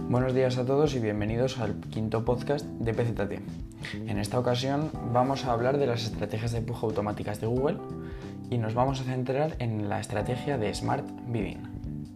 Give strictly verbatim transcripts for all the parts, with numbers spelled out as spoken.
Buenos días a todos y bienvenidos al quinto podcast de P Z T. En esta ocasión vamos a hablar de las estrategias de puja automáticas de Google y nos vamos a centrar en la estrategia de Smart Bidding.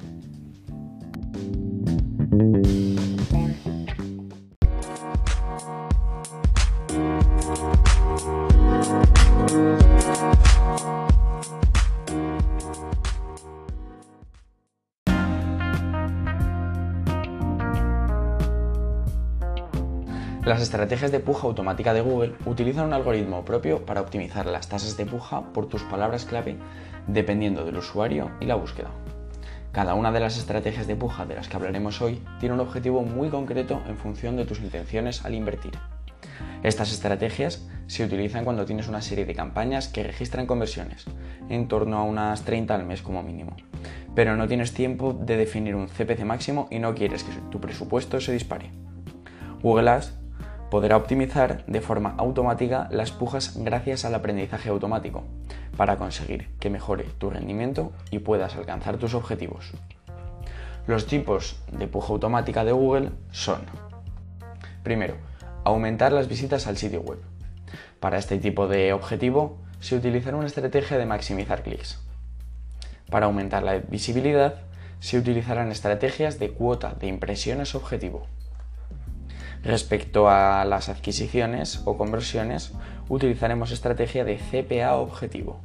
Las estrategias de puja automática de Google utilizan un algoritmo propio para optimizar las tasas de puja por tus palabras clave dependiendo del usuario y la búsqueda. Cada una de las estrategias de puja de las que hablaremos hoy tiene un objetivo muy concreto en función de tus intenciones al invertir. Estas estrategias se utilizan cuando tienes una serie de campañas que registran conversiones, en torno a unas treinta al mes como mínimo, pero no tienes tiempo de definir un C P C máximo y no quieres que tu presupuesto se dispare. Google Ads podrá optimizar de forma automática las pujas gracias al aprendizaje automático para conseguir que mejore tu rendimiento y puedas alcanzar tus objetivos. Los tipos de puja automática de Google son: primero, aumentar las visitas al sitio web. Para este tipo de objetivo se utilizará una estrategia de maximizar clics. Para aumentar la visibilidad se utilizarán estrategias de cuota de impresiones objetivo. Respecto a las adquisiciones o conversiones, utilizaremos estrategia de C P A objetivo.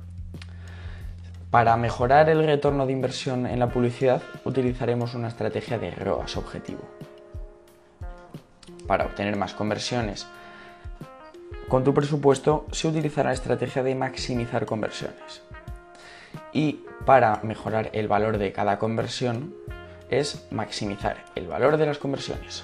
Para mejorar el retorno de inversión en la publicidad, utilizaremos una estrategia de R O A S objetivo. Para obtener más conversiones con tu presupuesto, se utilizará la estrategia de maximizar conversiones. Y para mejorar el valor de cada conversión, es maximizar el valor de las conversiones.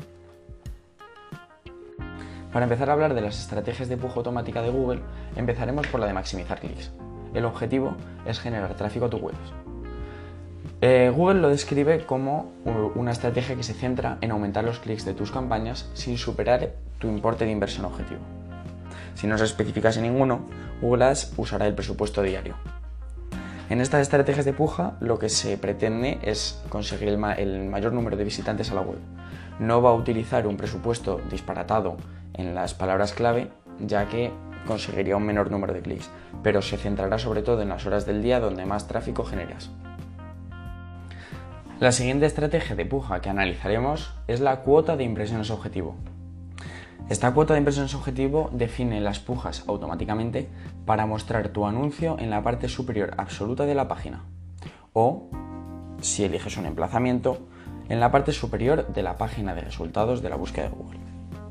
Para empezar a hablar de las estrategias de puja automática de Google, empezaremos por la de maximizar clics. El objetivo es generar tráfico a tu web. Eh, Google lo describe como una estrategia que se centra en aumentar los clics de tus campañas sin superar tu importe de inversión objetivo. Si no se especificase ninguno, Google Ads usará el presupuesto diario. En estas estrategias de puja, lo que se pretende es conseguir el, ma- el mayor número de visitantes a la web. No va a utilizar un presupuesto disparatado en las palabras clave, ya que conseguiría un menor número de clics, pero se centrará sobre todo en las horas del día donde más tráfico generas. La siguiente estrategia de puja que analizaremos es la cuota de impresiones objetivo. Esta cuota de impresiones objetivo define las pujas automáticamente para mostrar tu anuncio en la parte superior absoluta de la página, o, si eliges un emplazamiento, en la parte superior de la página de resultados de la búsqueda de Google.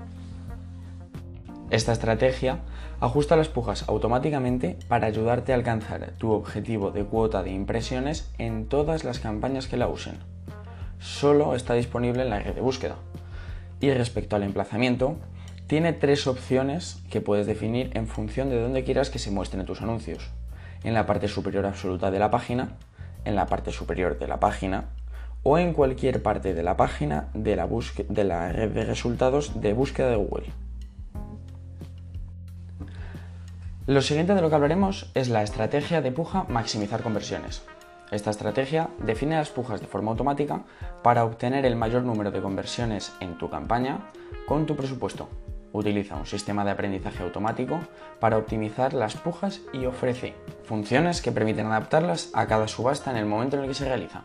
Esta estrategia ajusta las pujas automáticamente para ayudarte a alcanzar tu objetivo de cuota de impresiones en todas las campañas que la usen. Solo está disponible en la red de búsqueda. Y respecto al emplazamiento, tiene tres opciones que puedes definir en función de dónde quieras que se muestren tus anuncios. En la parte superior absoluta de la página, en la parte superior de la página o en cualquier parte de la página de la, busque- de la red de resultados de búsqueda de Google. Lo siguiente de lo que hablaremos es la estrategia de puja maximizar conversiones. Esta estrategia define las pujas de forma automática para obtener el mayor número de conversiones en tu campaña con tu presupuesto. Utiliza un sistema de aprendizaje automático para optimizar las pujas y ofrece funciones que permiten adaptarlas a cada subasta en el momento en el que se realiza.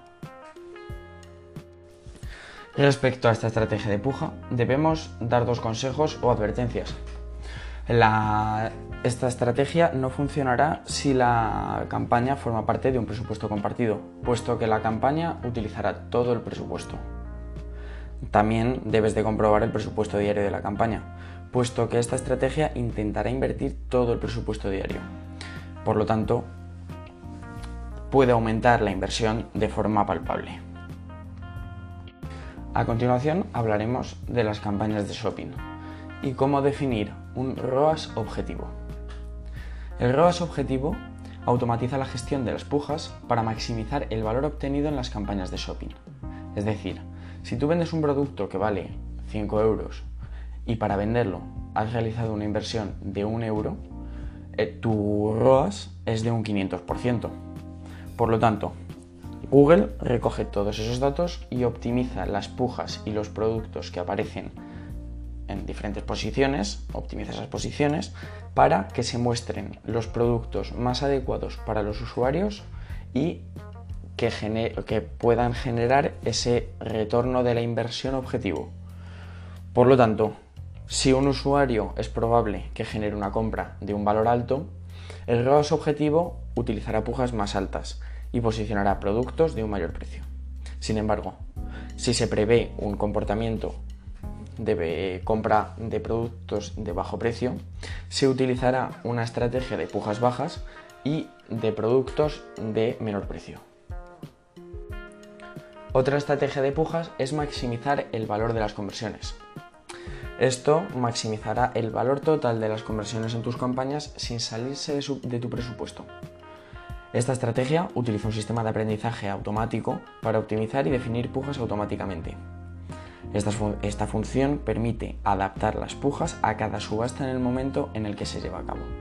Respecto a esta estrategia de puja, debemos dar dos consejos o advertencias. La, esta estrategia no funcionará si la campaña forma parte de un presupuesto compartido, puesto que la campaña utilizará todo el presupuesto. También debes de comprobar el presupuesto diario de la campaña, puesto que esta estrategia intentará invertir todo el presupuesto diario. Por lo tanto, puede aumentar la inversión de forma palpable. A continuación hablaremos de las campañas de shopping y cómo definir un R O A S objetivo. El R O A S objetivo automatiza la gestión de las pujas para maximizar el valor obtenido en las campañas de shopping. Es decir, si tú vendes un producto que vale cinco euros y para venderlo has realizado una inversión de un euro, eh, tu R O A S es de un quinientos por ciento. Por lo tanto, Google recoge todos esos datos y optimiza las pujas y los productos que aparecen en diferentes posiciones, optimiza esas posiciones para que se muestren los productos más adecuados para los usuarios y que, gener- que puedan generar ese retorno de la inversión objetivo. Por lo tanto, si un usuario es probable que genere una compra de un valor alto, el R O A S objetivo utilizará pujas más altas y posicionará productos de un mayor precio. Sin embargo, si se prevé un comportamiento de compra de productos de bajo precio, se utilizará una estrategia de pujas bajas y de productos de menor precio. Otra estrategia de pujas es maximizar el valor de las conversiones. Esto maximizará el valor total de las conversiones en tus campañas sin salirse de, su, de tu presupuesto. Esta estrategia utiliza un sistema de aprendizaje automático para optimizar y definir pujas automáticamente. Esta, esta función permite adaptar las pujas a cada subasta en el momento en el que se lleva a cabo.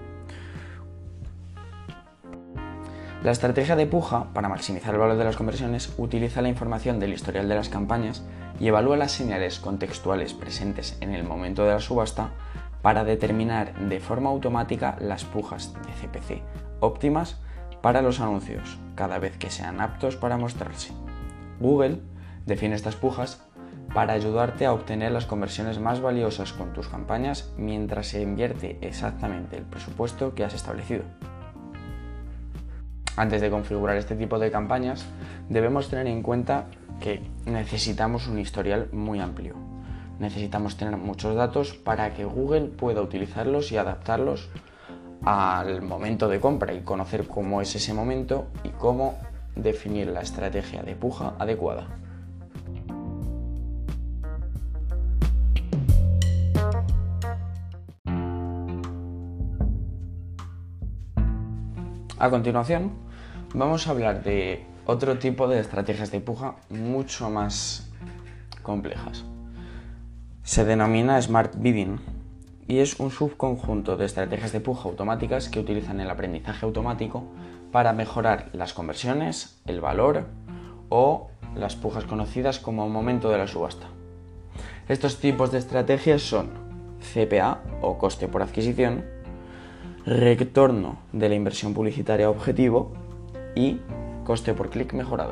La estrategia de puja, para maximizar el valor de las conversiones, utiliza la información del historial de las campañas y evalúa las señales contextuales presentes en el momento de la subasta para determinar de forma automática las pujas de C P C óptimas para los anuncios, cada vez que sean aptos para mostrarse. Google define estas pujas para ayudarte a obtener las conversiones más valiosas con tus campañas mientras se invierte exactamente el presupuesto que has establecido. Antes de configurar este tipo de campañas, debemos tener en cuenta que necesitamos un historial muy amplio. Necesitamos tener muchos datos para que Google pueda utilizarlos y adaptarlos al momento de compra y conocer cómo es ese momento y cómo definir la estrategia de puja adecuada. A continuación, vamos a hablar de otro tipo de estrategias de puja mucho más complejas. Se denomina Smart Bidding y es un subconjunto de estrategias de puja automáticas que utilizan el aprendizaje automático para mejorar las conversiones, el valor o las pujas conocidas como momento de la subasta. Estos tipos de estrategias son C P A o coste por adquisición, retorno de la inversión publicitaria objetivo y coste por clic mejorado.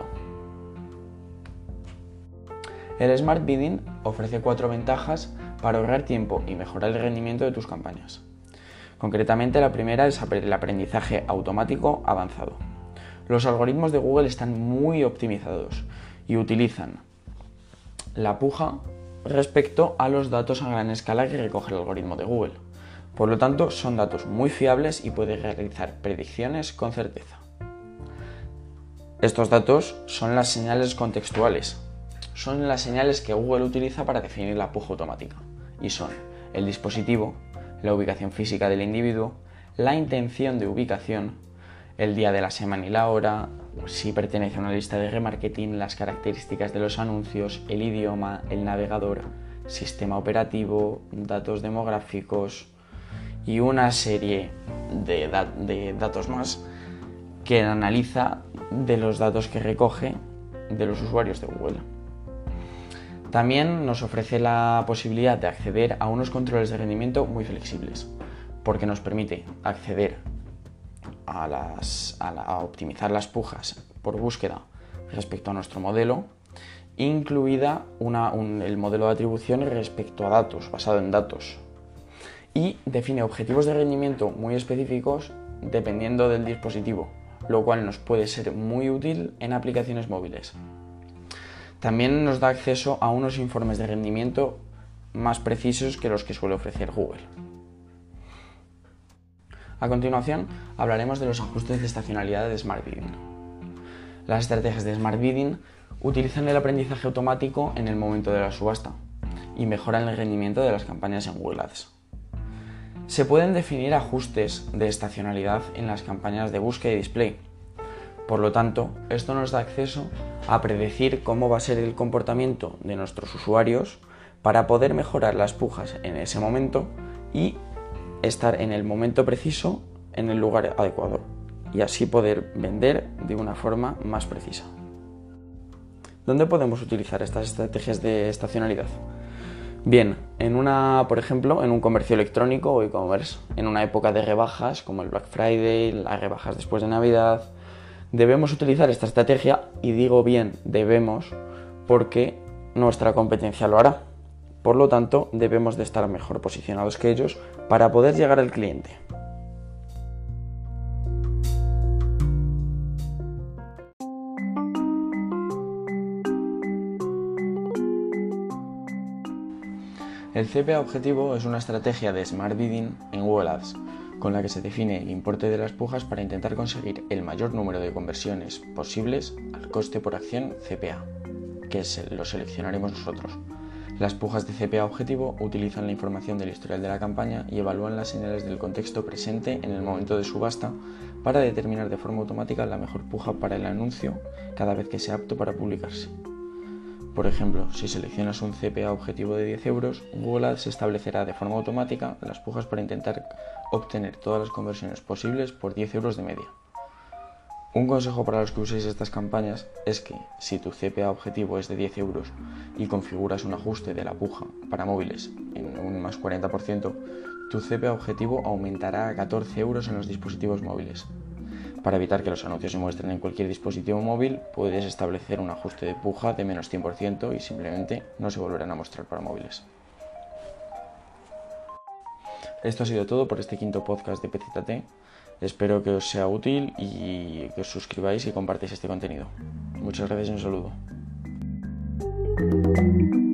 El Smart Bidding ofrece cuatro ventajas para ahorrar tiempo y mejorar el rendimiento de tus campañas. Concretamente, la primera es el aprendizaje automático avanzado. Los algoritmos de Google están muy optimizados y utilizan la puja respecto a los datos a gran escala que recoge el algoritmo de Google. Por lo tanto, son datos muy fiables y puede realizar predicciones con certeza. Estos datos son las señales contextuales. Son las señales que Google utiliza para definir la puja automática. Y son el dispositivo, la ubicación física del individuo, la intención de ubicación, el día de la semana y la hora, si pertenece a una lista de remarketing, las características de los anuncios, el idioma, el navegador, sistema operativo, datos demográficos y una serie de, dat- de datos más que analiza de los datos que recoge de los usuarios de Google. También nos ofrece la posibilidad de acceder a unos controles de rendimiento muy flexibles, porque nos permite acceder a, las, a, la, a optimizar las pujas por búsqueda respecto a nuestro modelo, incluida una, un, el modelo de atribución respecto a datos, basado en datos, y define objetivos de rendimiento muy específicos dependiendo del dispositivo, lo cual nos puede ser muy útil en aplicaciones móviles. También nos da acceso a unos informes de rendimiento más precisos que los que suele ofrecer Google. A continuación, hablaremos de los ajustes de estacionalidad de Smart Bidding. Las estrategias de Smart Bidding utilizan el aprendizaje automático en el momento de la subasta y mejoran el rendimiento de las campañas en Google Ads. Se pueden definir ajustes de estacionalidad en las campañas de búsqueda y display. Por lo tanto, esto nos da acceso a predecir cómo va a ser el comportamiento de nuestros usuarios para poder mejorar las pujas en ese momento y estar en el momento preciso en el lugar adecuado y así poder vender de una forma más precisa. ¿Dónde podemos utilizar estas estrategias de estacionalidad? Bien, en una, por ejemplo, en un comercio electrónico o e-commerce, en una época de rebajas como el Black Friday, las rebajas después de Navidad, debemos utilizar esta estrategia, y digo bien debemos porque nuestra competencia lo hará. Por lo tanto, debemos de estar mejor posicionados que ellos para poder llegar al cliente. El C P A objetivo es una estrategia de Smart Bidding en Google Ads, con la que se define el importe de las pujas para intentar conseguir el mayor número de conversiones posibles al coste por acción C P A, que lo seleccionaremos nosotros. Las pujas de C P A objetivo utilizan la información del historial de la campaña y evalúan las señales del contexto presente en el momento de subasta para determinar de forma automática la mejor puja para el anuncio cada vez que sea apto para publicarse. Por ejemplo, si seleccionas un C P A objetivo de diez euros, Google Ads establecerá de forma automática las pujas para intentar obtener todas las conversiones posibles por diez euros de media. Un consejo para los que uséis estas campañas es que, si tu C P A objetivo es de diez euros y configuras un ajuste de la puja para móviles en un más cuarenta por ciento, tu C P A objetivo aumentará a catorce euros en los dispositivos móviles. Para evitar que los anuncios se muestren en cualquier dispositivo móvil, puedes establecer un ajuste de puja de menos cien por ciento y simplemente no se volverán a mostrar para móviles. Esto ha sido todo por este quinto podcast de P Z T. Espero que os sea útil y que os suscribáis y compartáis este contenido. Muchas gracias y un saludo.